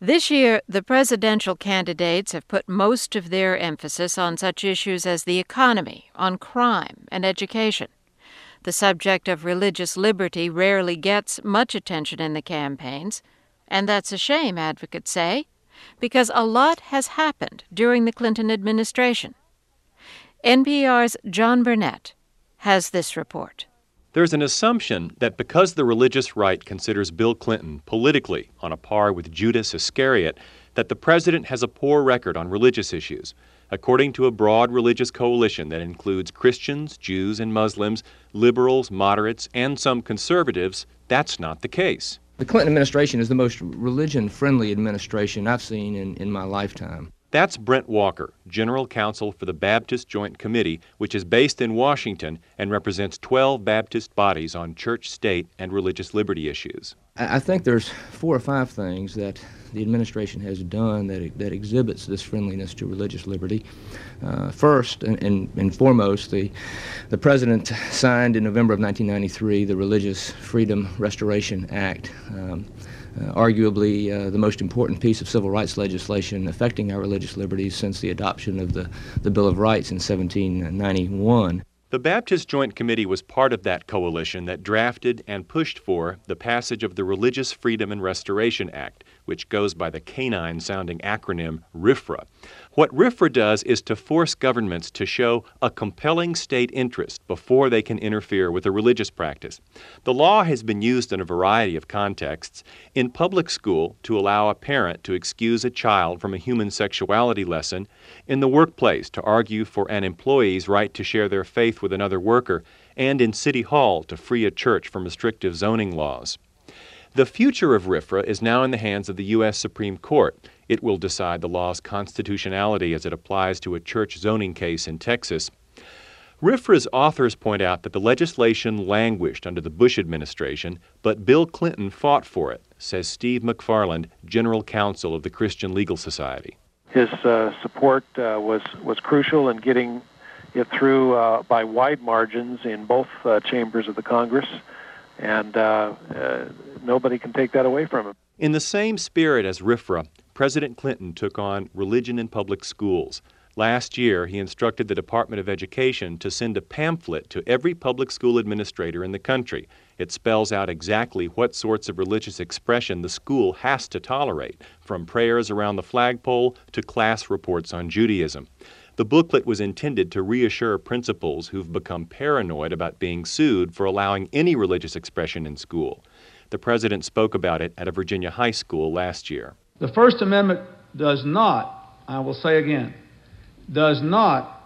This year, the presidential candidates have put most of their emphasis on such issues as the economy, on crime, and education. The subject of religious liberty rarely gets much attention in the campaigns, and that's a shame, advocates say, because a lot has happened during the Clinton administration. NPR's John Burnett has this report. There's an assumption that because the religious right considers Bill Clinton politically on a par with Judas Iscariot, that the president has a poor record on religious issues. According to a broad religious coalition that includes Christians, Jews, and Muslims, liberals, moderates, and some conservatives, that's not the case. The Clinton administration is the most religion-friendly administration I've seen in my lifetime. That's Brent Walker, General Counsel for the Baptist Joint Committee, which is based in Washington and represents 12 Baptist bodies on church, state, and religious liberty issues. I think there's 4 or 5 things that the administration has done that exhibits this friendliness to religious liberty. First and foremost, the president signed in November of 1993 the Religious Freedom Restoration Act, arguably the most important piece of civil rights legislation affecting our religious liberties since the adoption of the Bill of Rights in 1791. The Baptist Joint Committee was part of that coalition that drafted and pushed for the passage of the Religious Freedom and Restoration Act, which goes by the canine-sounding acronym RFRA. What RFRA does is to force governments to show a compelling state interest before they can interfere with a religious practice. The law has been used in a variety of contexts. In public school, to allow a parent to excuse a child from a human sexuality lesson. In the workplace, to argue for an employee's right to share their faith with another worker. And in City Hall, to free a church from restrictive zoning laws. The future of RFRA is now in the hands of the U.S. Supreme Court. It will decide the law's constitutionality as it applies to a church zoning case in Texas. RFRA's authors point out that the legislation languished under the Bush administration, but Bill Clinton fought for it, says Steve McFarland, General Counsel of the Christian Legal Society. His support was crucial in getting it through by wide margins in both chambers of the Congress, and nobody can take that away from him. In the same spirit as RFRA, President Clinton took on religion in public schools. Last year, he instructed the Department of Education to send a pamphlet to every public school administrator in the country. It spells out exactly what sorts of religious expression the school has to tolerate, from prayers around the flagpole to class reports on Judaism. The booklet was intended to reassure principals who've become paranoid about being sued for allowing any religious expression in school. The president spoke about it at a Virginia high school last year. The First Amendment does not, I will say again, does not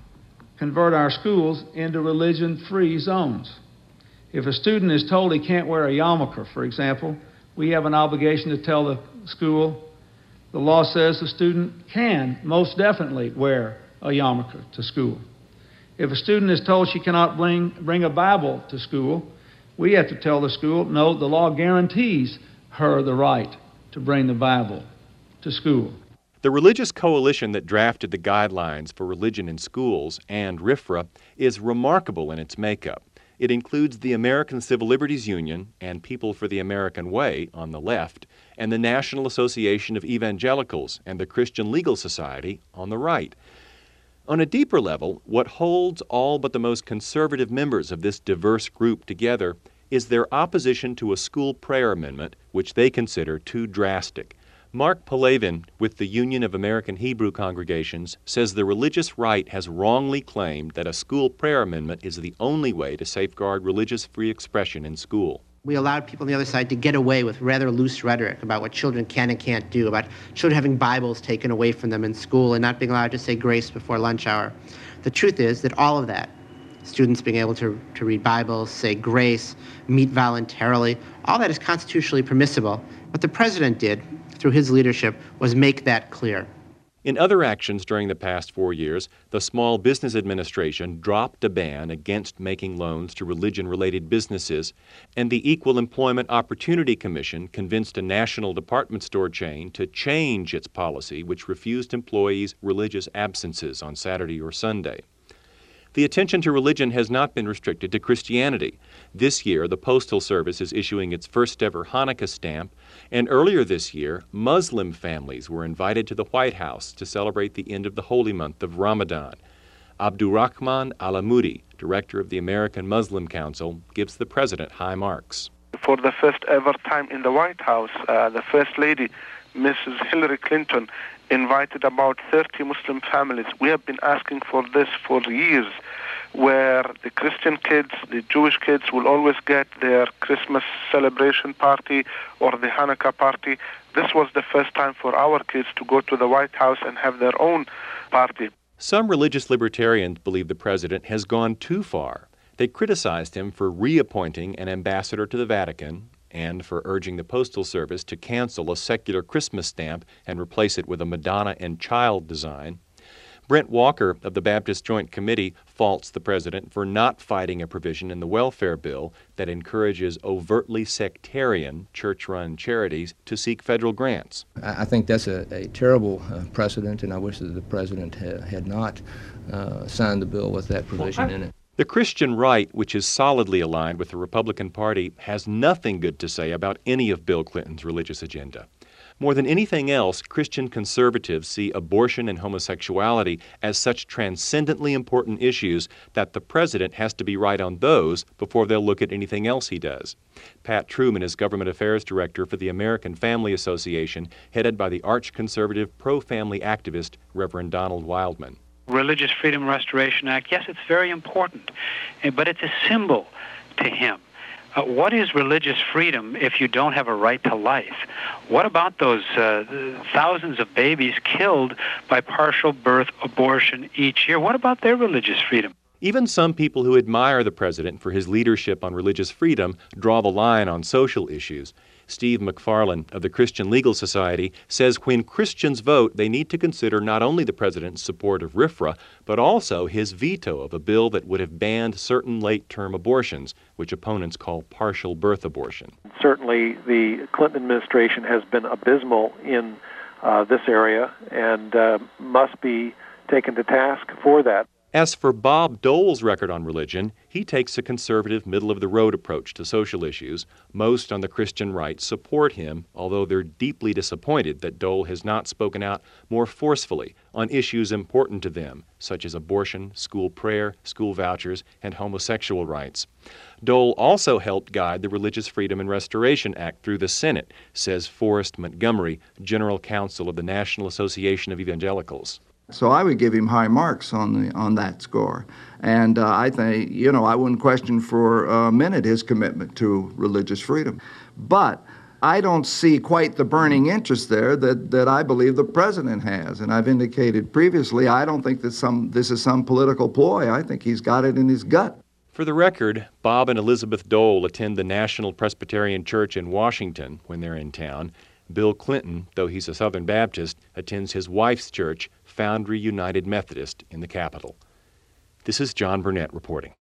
convert our schools into religion-free zones. If a student is told he can't wear a yarmulke, for example, we have an obligation to tell the school the law says the student can most definitely wear a yarmulke to school. If a student is told she cannot bring a Bible to school, we have to tell the school, no, the law guarantees her the right to bring the Bible to school. The religious coalition that drafted the guidelines for religion in schools and RFRA is remarkable in its makeup. It includes the American Civil Liberties Union and People for the American Way on the left, and the National Association of Evangelicals and the Christian Legal Society on the right. On a deeper level, what holds all but the most conservative members of this diverse group together is their opposition to a school prayer amendment, which they consider too drastic. Mark Palavin, with the Union of American Hebrew Congregations, says the religious right has wrongly claimed that a school prayer amendment is the only way to safeguard religious free expression in school. We allowed people on the other side to get away with rather loose rhetoric about what children can and can't do, about children having Bibles taken away from them in school and not being allowed to say grace before lunch hour. The truth is that all of that, students being able to read Bibles, say grace, meet voluntarily, all that is constitutionally permissible. What the president did through his leadership was make that clear. In other actions during the past 4 years, the Small Business Administration dropped a ban against making loans to religion-related businesses, and the Equal Employment Opportunity Commission convinced a national department store chain to change its policy, which refused employees religious absences on Saturday or Sunday. The attention to religion has not been restricted to Christianity. This year, the Postal Service is issuing its first-ever Hanukkah stamp, and earlier this year, Muslim families were invited to the White House to celebrate the end of the holy month of Ramadan. Abdurrahman Alamudi, director of the American Muslim Council, gives the president high marks. For the first ever time in the White House, the First Lady, Mrs. Hillary Clinton, invited about 30 Muslim families. We have been asking for this for years, where the Christian kids, the Jewish kids will always get their Christmas celebration party or the Hanukkah party. This was the first time for our kids to go to the White House and have their own party. Some religious libertarians believe the president has gone too far. They criticized him for reappointing an ambassador to the Vatican and for urging the Postal Service to cancel a secular Christmas stamp and replace it with a Madonna and child design. Brent Walker of the Baptist Joint Committee faults the president for not fighting a provision in the welfare bill that encourages overtly sectarian church-run charities to seek federal grants. I think that's a terrible precedent, and I wish that the president had not signed the bill with that provision in it. The Christian right, which is solidly aligned with the Republican Party, has nothing good to say about any of Bill Clinton's religious agenda. More than anything else, Christian conservatives see abortion and homosexuality as such transcendently important issues that the president has to be right on those before they'll look at anything else he does. Pat Truman is government affairs director for the American Family Association, headed by the arch-conservative pro-family activist Reverend Donald Wildman. Religious Freedom Restoration Act, yes, it's very important, but it's a symbol to him. What is religious freedom if you don't have a right to life? What about those thousands of babies killed by partial birth abortion each year? What about their religious freedom? Even some people who admire the president for his leadership on religious freedom draw the line on social issues. Steve McFarland of the Christian Legal Society says when Christians vote, they need to consider not only the president's support of RFRA, but also his veto of a bill that would have banned certain late-term abortions, which opponents call partial birth abortion. Certainly, the Clinton administration has been abysmal in this area and must be taken to task for that. As for Bob Dole's record on religion, he takes a conservative, middle-of-the-road approach to social issues. Most on the Christian right support him, although they're deeply disappointed that Dole has not spoken out more forcefully on issues important to them, such as abortion, school prayer, school vouchers, and homosexual rights. Dole also helped guide the Religious Freedom and Restoration Act through the Senate, says Forrest Montgomery, General Counsel of the National Association of Evangelicals. So I would give him high marks on that score. And I think, I wouldn't question for a minute his commitment to religious freedom. But I don't see quite the burning interest there that I believe the president has. And I've indicated previously, I don't think that this is some political ploy. I think he's got it in his gut. For the record, Bob and Elizabeth Dole attend the National Presbyterian Church in Washington when they're in town. Bill Clinton, though he's a Southern Baptist, attends his wife's church, Foundry United Methodist, in the Capitol. This is John Burnett reporting.